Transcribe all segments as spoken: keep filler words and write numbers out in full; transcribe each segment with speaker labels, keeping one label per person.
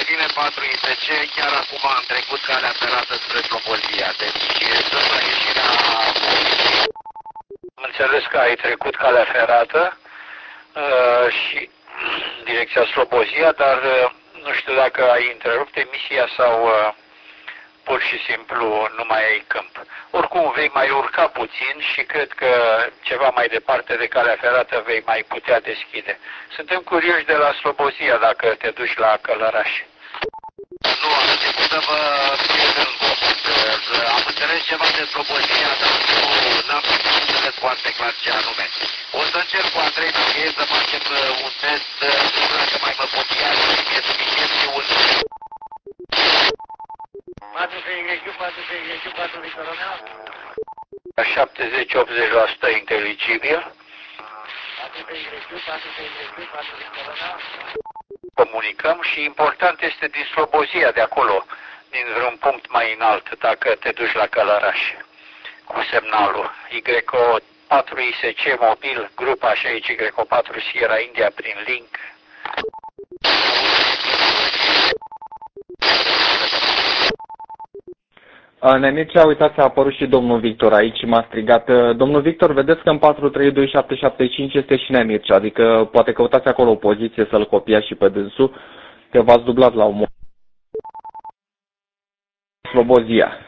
Speaker 1: vine patru I S C, chiar acum am trecut calea ferată spre Slobozia. Deci sunt la ieșirea poliției. Am înțeles că ai trecut calea ferată uh, și direcția Slobozia, dar uh, nu știu dacă ai întrerupt emisia sau uh, pur și simplu nu mai ai câmp. Oricum vei mai urca puțin și cred că ceva mai departe de calea ferată vei mai putea deschide. Suntem curioși de la Slobozia dacă te duci la Călăraș. Nu, am început să vă pierd. Am înțeles ceva de Slobozia, dar nu am înțeles foarte clar ce anume. O să încerc cu Andrei Dăghe să facem un test, dacă mai mă pot ia, e suficient și un...
Speaker 2: patru pe Y, patru pe Y, patru Victor Romeo.
Speaker 1: șaptezeci optzeci la sută inteligibil.
Speaker 2: patru pe Y, patru pe Y, patru Victor Romeo.
Speaker 1: Comunicăm și important este din Slobozia de acolo, din vreun punct mai înalt, dacă te duci la Călăraș cu semnalul. Y patru I S C mobil, grupa și aici Y patru Sierra India prin link.
Speaker 3: Nemircea, uitați, a apărut și domnul Victor aici, m-a strigat. Domnul Victor, vedeți că în patru trei doi șapte șapte cinci este și Nemircea, adică poate căutați acolo o poziție să-l copiați și pe dânsul, că v-ați dublat la un moment. Slobozia.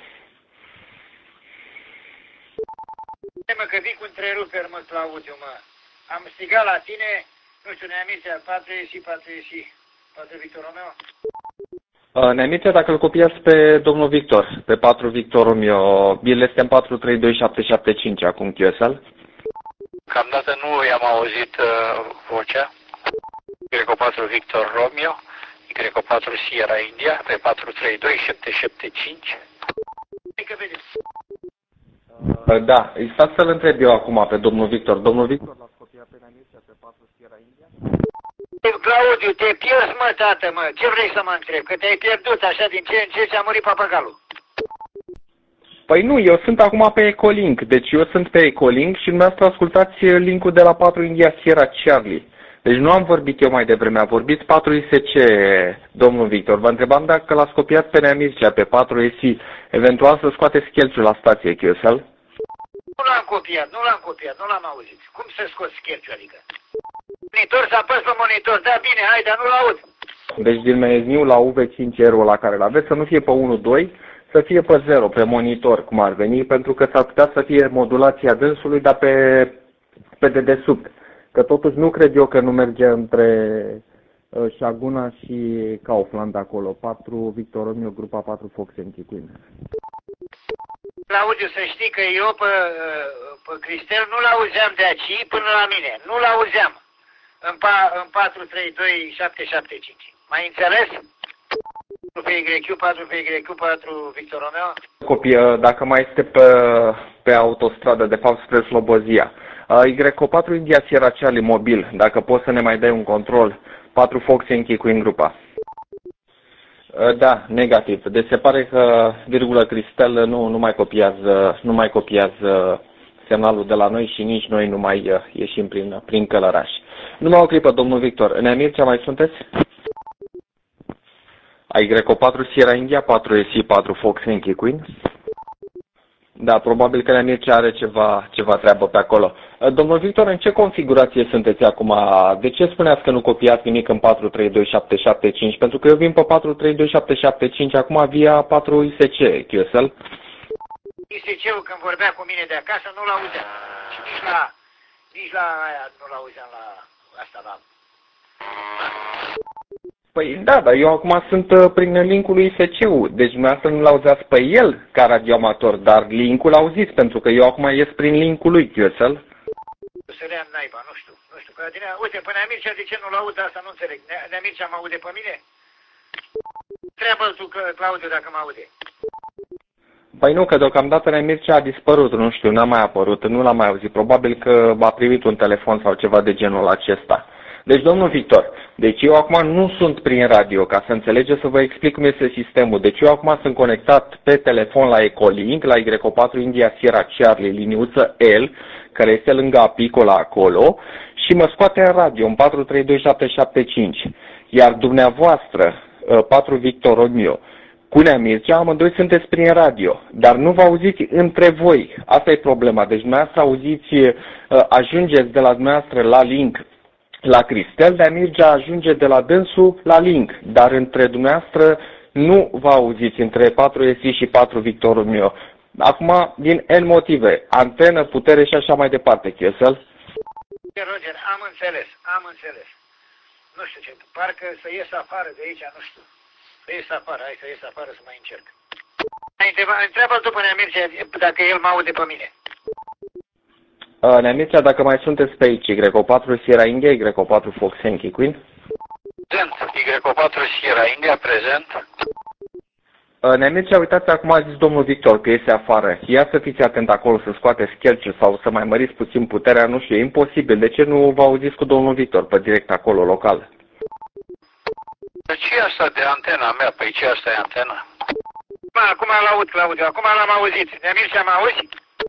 Speaker 2: Mă, că vii cu întreruperi, mă, Claudiu, mă. Am strigat la tine, nu știu, Nemircea, patru ieși, patru ieși, patru Victor Romeo.
Speaker 3: Nemircea, dacă îl copiați pe domnul Victor, pe patru Victor Romeo, el este în patru trei doi șapte șapte cinci acum Q S L.
Speaker 1: Cam dată nu i-am auzit uh, vocea. Y patru Victor Romeo, Y patru Sierra India, pe patru trei doi șapte șapte cinci.
Speaker 3: Da, stați să-l întreb eu acum pe domnul Victor. Domnul Victor l-ați copiat pe Nemircea pe patru Sierra India?
Speaker 2: Claudiu, te pierzi, mă, tată, mă. Ce vrei să mă întreb? Că te-ai pierdut așa din ce în ce și a murit papagalul.
Speaker 3: Păi nu, eu sunt acum pe Ecolink. Deci eu sunt pe Ecolink și dumneavoastră ascultați linkul de la patru India Sierra Charlie. Deci nu am vorbit eu mai devreme, a vorbit patru I S C, domnul Victor. Vă întrebam dacă l-ați copiat pe Nemircea, pe patru I S, eventual să scoateți chelciul la stație Q S L.
Speaker 2: Nu l-am copiat, nu l-am copiat, nu l-am auzit. Cum să scoți chelciul, adică? Monitor, să apăs pe monitor, da, bine, hai, dar nu-l aud.
Speaker 3: Deci din meniu la U V cinci R-ul la care l-aveți să nu fie pe unu doi, să fie pe zero, pe monitor, cum ar veni, pentru că s-ar putea să fie modulația dânsului, dar pe, pe dedesubt. Că totuși nu cred eu că nu merge între uh, Shaguna și Kaufland acolo. patru Victor Romeo, grupa patru Fox Yankee Queen.
Speaker 2: Claudiu, să știi că eu pe, pe Cristel nu l-auzeam de aici până la mine. Nu l-auzeam în, pa, în patru trei doi șapte șapte cinci. Mai înțeles? patru pe Y, patru pe Y, patru Victor Romeo.
Speaker 3: Copie, dacă mai este pe, pe autostradă, de fapt spre Slobozia. Y patru India Sierra Charlie mobil, dacă poți să ne mai dai un control. patru Fox Yankee Queen grupa. Da, negativ. Deci se pare că virgulă Cristel nu, nu mai copiază, nu mai copiază semnalul de la noi și nici noi nu mai ieșim prin, prin Călăraș. Numai o clipă, domnul Victor. Nemircea, mai sunteți? Y patru Sierra India, patru S I, patru Fox Yankee Queen. Da, probabil că Nemircea are ceva, ceva treabă pe acolo. Domnul Victor, în ce configurație sunteți acum? De ce spuneați că nu copiați nimic în patru trei doi șapte șapte cinci? Pentru că eu vin pe patru trei doi șapte șapte cinci acum via patru I S C Q S L.
Speaker 2: I S C-ul când vorbea cu mine de acasă nu l-auzeam. Și nici la, nici la aia nu l-auzeam la asta, la...
Speaker 3: Păi da, dar eu acum sunt prin linkul lui I S C-ul, deci dumneavoastră nu l-auzeați pe el ca radioamator, dar linkul auziți, pentru că eu acum ies prin linkul lui Q S L.
Speaker 2: Să le-am naiba, nu știu, nu știu, că tine, uite, pe Nemircea de ce nu l-aud, asta nu înțeleg, Nemircea mă aude pe mine? Treabă-l tu, Claudiu, dacă mă aude.
Speaker 3: Păi nu, că deocamdată Nemircea a dispărut, nu știu, n-a mai apărut, nu l-am mai auzit, probabil că a primit un telefon sau ceva de genul acesta. Deci, domnul Victor, deci eu acum nu sunt prin radio, ca să înțelegeți, să vă explic cum este sistemul. Deci eu acum sunt conectat pe telefon la Ecolink, la Y patru India Sierra Charlie, liniuță L, care este lângă apicola acolo, și mă scoate în radio, în patru trei doi șapte șapte cinci. Iar dumneavoastră, patru Victor Romeo cu Nea Mircea, amândoi sunteți prin radio, dar nu vă auziți între voi. Asta e problema. Deci dumneavoastră auziți, ajungeți de la dumneavoastră la Link la Cristel, Nea Mircea ajunge de la dânsul la Link, dar între dumneavoastră nu vă auziți între patru S I și patru Victor Romeo. Acum, din N motive, antenă, putere și așa mai departe, Chesel.
Speaker 2: Roger, am înțeles, am înțeles. Nu știu ce, parcă să ies afară de aici, nu știu. Să ies afară, hai să ies afară să mai încerc. Întreabă-l tu pe Nea Mircea dacă el mă aude pe mine.
Speaker 3: Nea Mircea, dacă mai sunteți pe aici, Y patru Sierra India, Y patru Fox Yankee Queen.
Speaker 1: Prezent, Y patru Sierra India, prezent.
Speaker 3: Nea Mircea, uitați, acum a zis domnul Victor că iese afară. Ia să fiți atent acolo, să scoateți chelciul sau să mai măriți puțin puterea, nu știu, e imposibil. De ce nu vă auziți cu domnul Victor pe direct acolo, local?
Speaker 1: De ce e asta de antena mea? Păi ce asta e antena?
Speaker 2: Ma, acum l-aud, Claudiu, acum l-am auzit. Nea Mircea, mă auzi?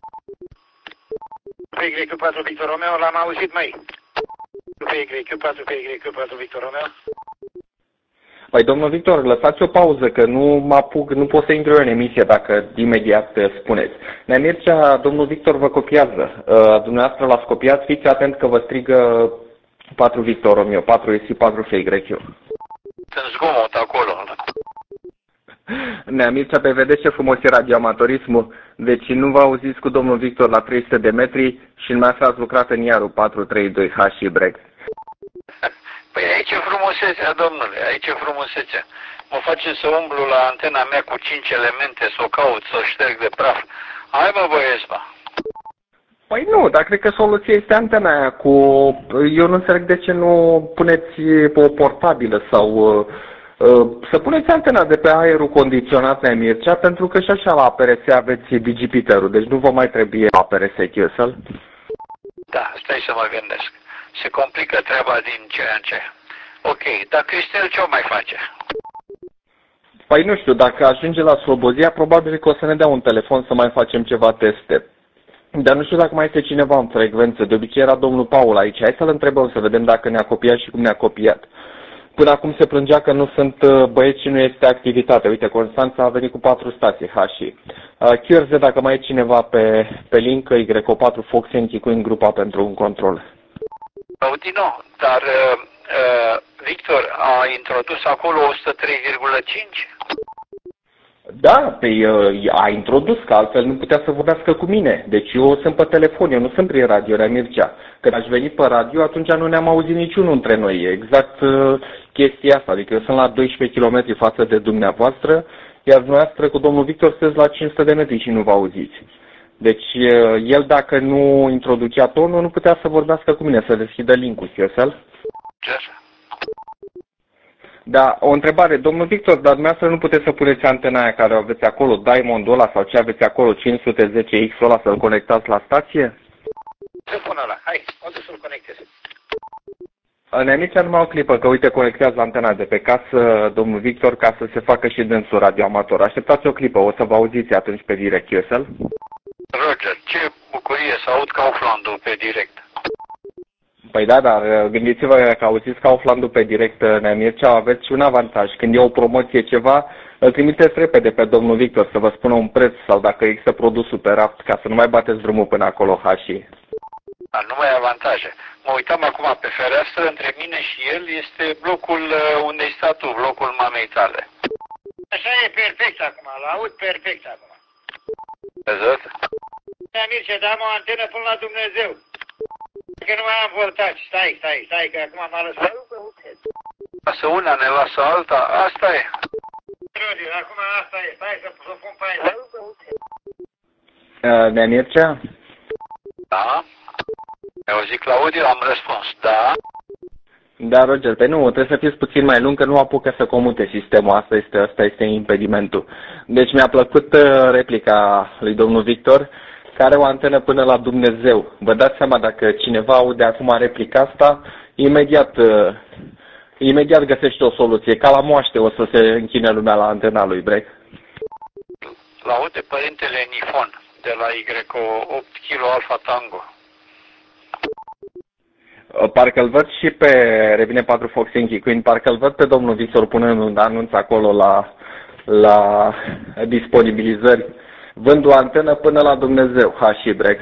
Speaker 2: Pe Y patru Victor Romeo l-am auzit, măi. Pe Y patru, pe Y patru Victor Romeo.
Speaker 3: Păi, domnul Victor, lăsați o pauză, că nu mă apuc, nu pot să intru în emisie dacă imediat spuneți. Nea Mircea, domnul Victor vă copiază. Uh, dumneavoastră l-ați copiat, fiți atent că vă strigă patru Victor Romeo, patru S I, patru F Y.
Speaker 1: Sunt zgomot acolo.
Speaker 3: Nea Mircea, pe vedeți ce frumos e radioamatorismul. Deci nu vă auziți cu domnul Victor la trei sute de metri și dumneavoastră ați lucrat în iarul patru trei doi H și break.
Speaker 1: Păi aici e frumusețea, domnule, aici e frumusețea. Mă face să umblu la antena mea cu cinci elemente, să o caut, să o șterg de praf. Hai mă, băieți, mă.
Speaker 3: Păi nu, dar cred că soluția este antena aia cu... Eu nu înțeleg de ce nu puneți o portabilă sau... Să puneți antena de pe aerul condiționat, Nea Mircea, pentru că și așa la A P R S aveți digipiterul, deci nu vă mai trebuie A P R S Chesel.
Speaker 1: Da, stai să mă gândesc. Se complică treaba din ce în ce. Ok, dar Cristel ce o mai face?
Speaker 3: Păi nu știu, dacă ajunge la Slobozia, probabil că o să ne dea un telefon să mai facem ceva teste. Dar nu știu dacă mai este cineva în frecvență. De obicei era domnul Paul aici. Hai să-l întrebăm să vedem dacă ne-a copiat și cum ne-a copiat. Până acum se plângea că nu sunt băieți și nu este activitate. Uite, Constanța a venit cu patru stații, H și. Q R Z, dacă mai e cineva pe, pe link, Y patru Fox Yankee cu în grupa pentru un control.
Speaker 1: Audino, dar uh, uh, Victor a introdus acolo o sută trei virgulă cinci?
Speaker 3: Da, pe, uh, a introdus, că altfel nu putea să vorbească cu mine. Deci eu sunt pe telefon, eu nu sunt prin radio, Nea Mircea. Când aș venit pe radio, atunci nu ne-am auzit niciunul între noi. E exact uh, chestia asta. Adică eu sunt la doisprezece kilometri față de dumneavoastră, iar dumneavoastră cu domnul Victor sunteți la cinci sute de metri și nu vă auziți. Deci el, dacă nu introducea tonul, nu putea să vorbească cu mine, să deschidă link-ul, Chiosel.
Speaker 1: Ce așa?
Speaker 3: Da, o întrebare, domnul Victor, dar dumneavoastră nu puteți să puneți antena aia care o aveți acolo, Diamond-ul ăla sau ce aveți acolo, cinci sute zece X-ul ăla, să-l conectați la stație?
Speaker 2: Să pun ăla, hai, o să să-l conectez.
Speaker 3: Nea Mircea, numai o clipă, că uite, conectează antena de pe casă, domnul Victor, ca să se facă și dânsul radioamator. Așteptați o clipă, o să vă auziți atunci pe direct, Chiosel.
Speaker 1: Roger, ce bucurie să aud Kauflandul pe direct.
Speaker 3: Păi da, dar gândiți-vă că auziți Kauflandul pe direct, Nea Mircea, aveți și un avantaj. Când e o promoție ceva, îl trimiteți repede pe domnul Victor să vă spună un preț sau dacă există produsul pe raft, ca să nu mai bateți drumul până acolo, Hași.
Speaker 1: Dar nu mai ai avantaje. Mă uitam acum pe fereastră, între mine și el este blocul unde stai tu, blocul mamei tale.
Speaker 2: Așa e perfect acum, l-aud perfect acum.
Speaker 1: Văzut?
Speaker 2: Nea Mircea, dar am o antenă până la Dumnezeu. Că nu mai am voltaj. Stai, stai, stai, că acum m-a lăsat.
Speaker 1: Lasă una, ne lasă alta, asta e.
Speaker 2: Rodiu, acum asta e, stai să, să pun pe aia.
Speaker 3: Uh, Nea Mircea?
Speaker 1: Da? Mi-au zis Claudiu, am răspuns, da.
Speaker 3: Da, Roger, pe nu, trebuie să fiți puțin mai lung, că nu apucă să comute sistemul, asta este, asta este impedimentul. Deci mi-a plăcut uh, replica lui domnul Victor, care are o antenă până la Dumnezeu. Vă dați seama, dacă cineva aude acum replica asta, imediat, uh, imediat găsește o soluție. Ca la moaște o să se închine lumea la antena lui Break.
Speaker 1: L-aude părintele Nifon, de la Y opt Kilo Alpha Tango.
Speaker 3: Parcă îl văd și pe Revine patru Fox Yankee Queen, parcă îl văd pe domnul Victor punând un anunț acolo la, la disponibilizări. Vând o antenă până la Dumnezeu, H și Y.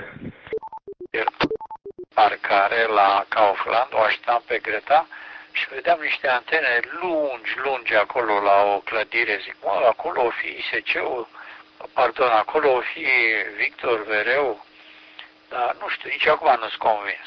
Speaker 1: Parcare la Kaufland, o așteptam pe Greta și vedeam niște antene lungi, lungi acolo la o clădire. Zic, mă, acolo o fi I S C-ul, pardon, acolo o fi Victor Vereu, dar nu știu, nici acum nu-s convins.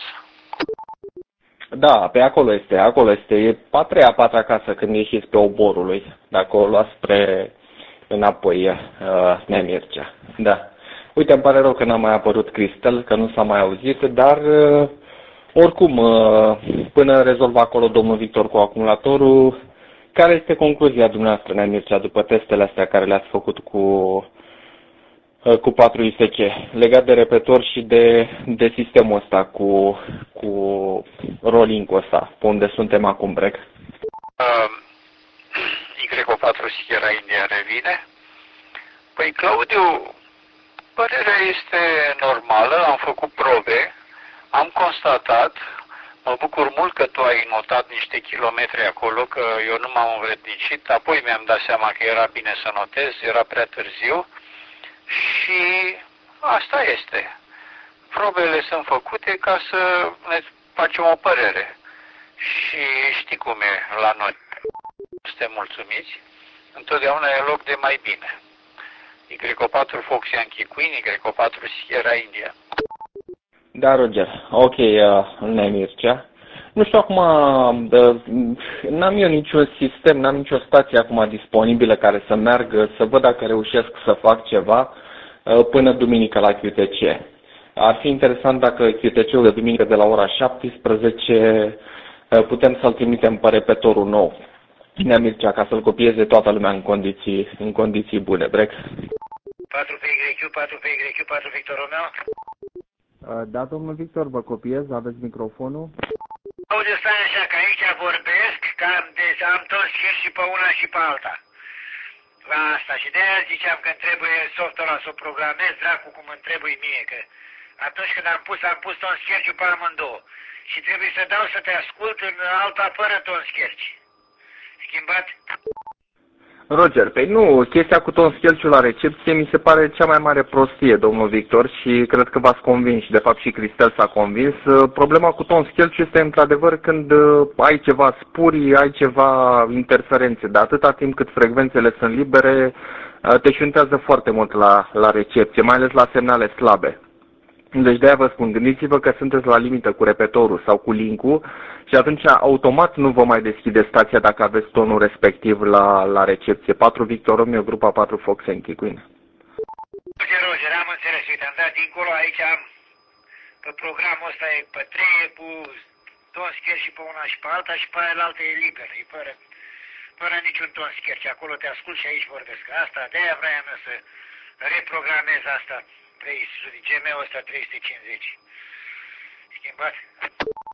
Speaker 3: Da, pe acolo este, acolo este. E a treia, a patra casă când ieșiți pe Oborului, dacă o luați spre înapoi uh, Nemircea. Da. Uite, îmi pare rău că n-a mai apărut Cristel, că nu s-a mai auzit, dar uh, oricum, uh, până rezolvă acolo domnul Victor cu acumulatorul, care este concluzia dumneavoastră, Nemircea, după testele astea care le-ați făcut cu, uh, cu patru I S C, legat de repetor și de, de sistemul ăsta cu, cu rolling-ul ăsta, pe unde suntem acum, Brec?
Speaker 1: Uh, Y O patru Sierra India revine. Păi, Claudiu, părerea este normală, am făcut probe, am constatat, mă bucur mult că tu ai notat niște kilometri acolo, că eu nu m-am învrednicit, apoi mi-am dat seama că era bine să notez, era prea târziu și asta este. Probele sunt făcute ca să ne facem o părere și știi cum e la noi. Suntem mulțumiți, întotdeauna e loc de mai bine. Y O patru Fox Yankee Queen, Y O patru Sierra India.
Speaker 3: Da, Roger. Ok, uh, Nemircea. Nu știu acum, uh, n-am eu niciun sistem, n-am nicio stație acum disponibilă care să meargă, să văd dacă reușesc să fac ceva uh, până duminică la Q T C. Ar fi interesant dacă Q T C-ul de duminică de la ora șaptesprezece uh, putem să-l trimitem pe repetorul nou. Nemircea, ca să-l copieze toată lumea în condiții, în condiții bune, Brec.
Speaker 2: patru pe Y Q, patru pe Y Q, patru Victor Romeo.
Speaker 3: Da, domnul Victor, vă copiez, aveți microfonul.
Speaker 2: Aude, stai așa, că aici vorbesc, că am, deci am toți și pe una și pe alta. La asta. Și de-aia ziceam că îmi trebuie softul ăla să o programez, dracu, cum îmi trebuie mie, că atunci când am pus, am pus ton scherciu pe amândouă. Și trebuie să dau să te ascult în alta fără ton scherci. Schimbat?
Speaker 3: Roger, pe nu, chestia cu ton schelciul la recepție mi se pare cea mai mare prostie, domnul Victor, și cred că v-ați convins și de fapt și Cristel s-a convins. Problema cu ton schelciu este într-adevăr când ai ceva spuri, ai ceva interferențe, de atâta timp cât frecvențele sunt libere, te șuntează foarte mult la, la recepție, mai ales la semnale slabe. Deci de-aia vă spun, gândiți-vă că sunteți la limită cu repetorul sau cu link-ul și atunci automat nu vă mai deschide stația dacă aveți tonul respectiv la, la recepție. patru Victor Romeo, grupa patru Fox Yankee Queen.
Speaker 2: Roger, Roger, am înțeles, uite, am dat dincolo, aici am, pe programul ăsta e pe trei, e cu ton scher și pe una și pe alta și pe aia altă e liber, e fără, fără niciun ton scher și acolo te ascult și aici vorbesc. Asta, de-aia vreau să reprogramez asta. G M-ul ăsta trei sute cincizeci. Schimbat?